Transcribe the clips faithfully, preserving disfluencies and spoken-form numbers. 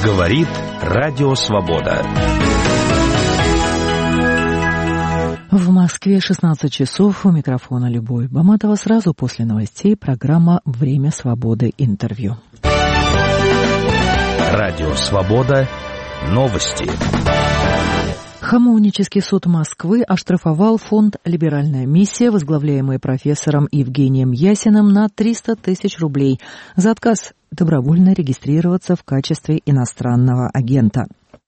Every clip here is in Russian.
Говорит Радио Свобода. В Москве шестнадцать часов. У микрофона Любовь Баматова. Сразу после новостей программа «Время свободы. Интервью». Радио Свобода. Новости. Хамовнический суд Москвы оштрафовал фонд «Либеральная миссия», возглавляемый профессором Евгением Ясиным, на триста тысяч рублей за отказ добровольно регистрироваться в качестве иностранного агента.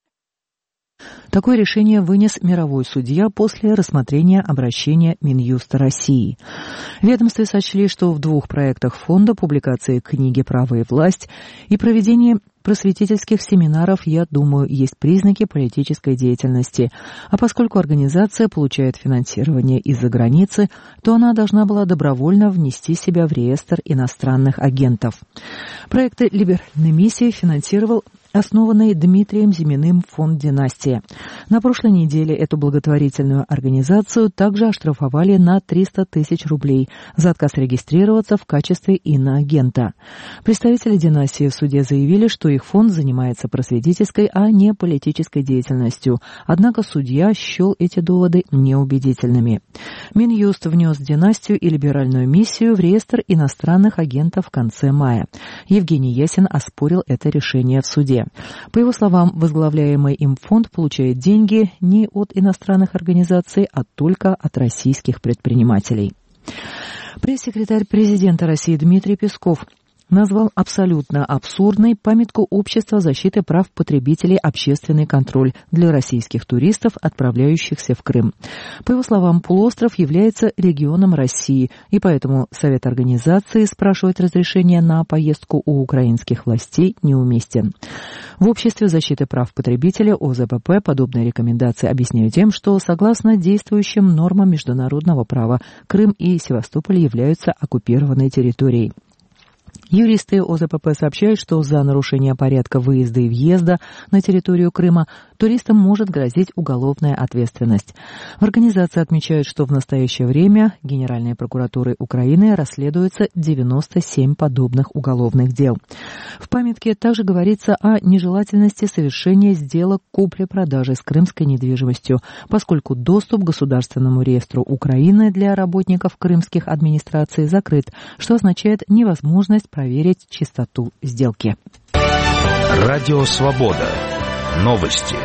Такое решение вынес мировой судья после рассмотрения обращения Минюста России. В ведомстве сочли, что в двух проектах фонда, публикации книги «Право и власть» и проведение просветительских семинаров, я думаю, есть признаки политической деятельности. А поскольку организация получает финансирование из-за границы, то она должна была добровольно внести себя в реестр иностранных агентов. Проекты «Либеральной миссии» финансировал основанный Дмитрием Зиминым фонд «Династия». На прошлой неделе эту благотворительную организацию также оштрафовали на триста тысяч рублей за отказ регистрироваться в качестве иноагента. Представители «Династии» в суде заявили, что их фонд занимается просветительской, а не политической деятельностью. Однако судья счел эти доводы неубедительными. Минюст внес «Династию» и «Либеральную миссию» в реестр иностранных агентов в конце мая. Евгений Ясин оспорил это решение в суде. По его словам, возглавляемый им фонд получает деньги не от иностранных организаций, а только от российских предпринимателей. Пресс-секретарь президента России Дмитрий Песков назвал абсолютно абсурдной памятку Общества защиты прав потребителей «Общественный контроль» для российских туристов, отправляющихся в Крым. По его словам, полуостров является регионом России, и поэтому Совет организации спрашивать разрешение на поездку у украинских властей неуместен. В Обществе защиты прав потребителей О З П П подобные рекомендации объясняют тем, что согласно действующим нормам международного права Крым и Севастополь являются оккупированной территорией. Юристы О З П П сообщают, что за нарушение порядка выезда и въезда на территорию Крыма туристам может грозить уголовная ответственность. В организации отмечают, что в настоящее время Генеральной прокуратурой Украины расследуется девяносто семь подобных уголовных дел. В памятке также говорится о нежелательности совершения сделок купли-продажи с крымской недвижимостью, поскольку доступ к Государственному реестру Украины для работников крымских администраций закрыт, что означает невозможность проверить чистоту сделки. Радио Свобода. Новости.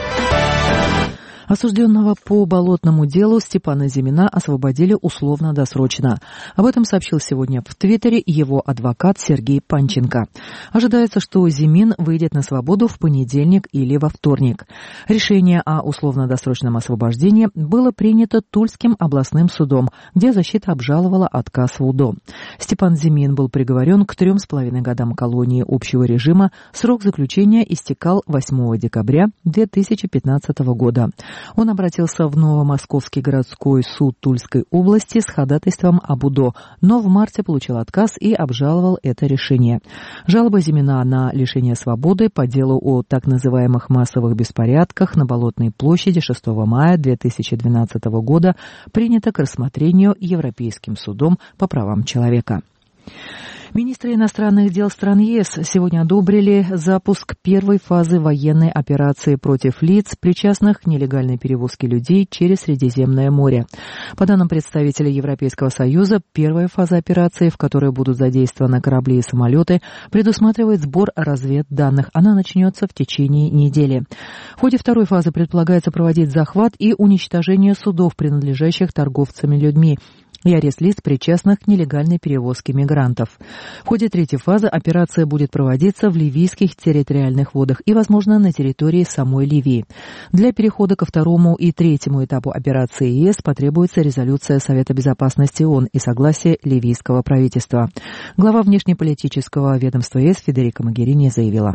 Осужденного по болотному делу Степана Зимина освободили условно-досрочно. Об этом сообщил сегодня в Твиттере его адвокат Сергей Панченко. Ожидается, что Зимин выйдет на свободу в понедельник или во вторник. Решение о условно-досрочном освобождении было принято Тульским областным судом, где защита обжаловала отказ в УДО. Степан Зимин был приговорен к трем с половиной годам колонии общего режима. Срок заключения истекал восьмого декабря две тысячи пятнадцатого года. Он обратился в Новомосковский городской суд Тульской области с ходатайством об УДО, но в марте получил отказ и обжаловал это решение. Жалоба Зимина на лишение свободы по делу о так называемых массовых беспорядках на Болотной площади шестого мая две тысячи двенадцатого года принята к рассмотрению Европейским судом по правам человека. Министры иностранных дел стран Е С сегодня одобрили запуск первой фазы военной операции против лиц, причастных к нелегальной перевозке людей через Средиземное море. По данным представителей Европейского Союза, первая фаза операции, в которой будут задействованы корабли и самолеты, предусматривает сбор разведданных. Она начнется в течение недели. В ходе второй фазы предполагается проводить захват и уничтожение судов, принадлежащих торговцам людьми, и арест лиц, причастных к нелегальной перевозке мигрантов. В ходе третьей фазы операция будет проводиться в ливийских территориальных водах и, возможно, на территории самой Ливии. Для перехода ко второму и третьему этапу операции Е С потребуется резолюция Совета безопасности О О Н и согласие ливийского правительства. Глава внешнеполитического ведомства Е С Федерика Могерини заявила: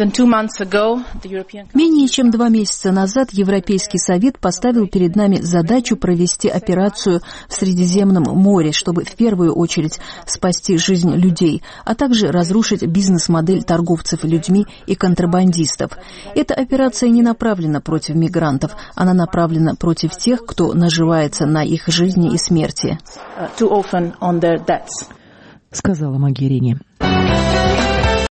Менее чем два месяца назад Европейский Совет поставил перед нами задачу провести операцию в Средиземном море, чтобы в первую очередь спасти жизнь людей, а также разрушить бизнес-модель торговцев людьми и контрабандистов. Эта операция не направлена против мигрантов, она направлена против тех, кто наживается на их жизни и смерти. Сказала Могерини.